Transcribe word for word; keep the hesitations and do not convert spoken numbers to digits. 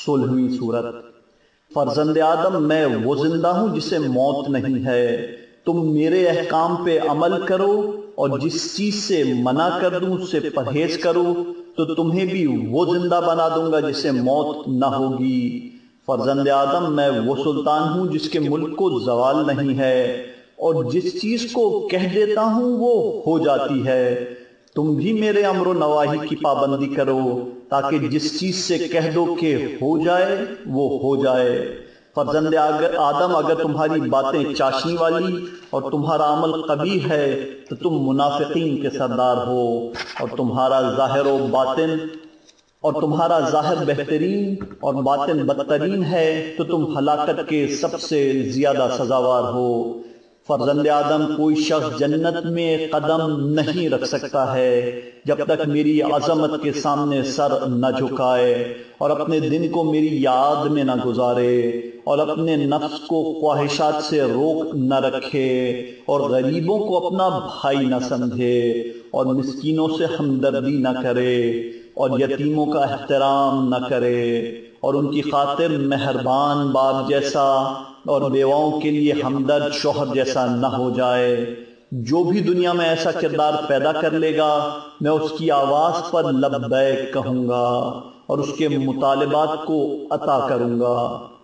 سولہویں سورت۔ فرزند آدم میں وہ زندہ ہوں جسے موت نہیں ہے، تم میرے احکام پہ عمل کرو اور جس چیز سے منع کر دوں اس سے پرہیز کرو تو تمہیں بھی وہ زندہ بنا دوں گا جسے موت نہ ہوگی۔ فرزند آدم میں وہ سلطان ہوں جس کے ملک کو زوال نہیں ہے، اور جس چیز کو کہہ دیتا ہوں وہ ہو جاتی ہے۔ تم بھی میرے امر و نواہی کی پابندی کرو تاکہ جس چیز سے کہہ دو کہ ہو جائے وہ ہو جائے۔ فرزند آدم اگر تمہاری باتیں چاشنی والی اور تمہارا عمل قبیح ہے تو تم منافقین کے سردار ہو، اور تمہارا ظاہر و باطن اور تمہارا ظاہر بہترین اور باطن بدترین ہے تو تم ہلاکت کے سب سے زیادہ سزاوار ہو۔ فرزند آدم کوئی شخص جنت میں قدم نہیں رکھ سکتا ہے جب تک میری عظمت کے سامنے سر نہ جھکائے اور اپنے دن کو میری یاد میں نہ گزارے اور اپنے نفس کو خواہشات سے روک نہ رکھے اور غریبوں کو اپنا بھائی نہ سمجھے اور مسکینوں سے ہمدردی نہ کرے اور یتیموں کا احترام نہ کرے اور ان کی خاطر مہربان باپ جیسا اور بیواؤں کے لیے ہمدرد شوہر جیسا نہ ہو جائے۔ جو بھی دنیا میں ایسا کردار پیدا کر لے گا میں اس کی آواز پر لبیک کہوں گا اور اس کے مطالبات کو عطا کروں گا۔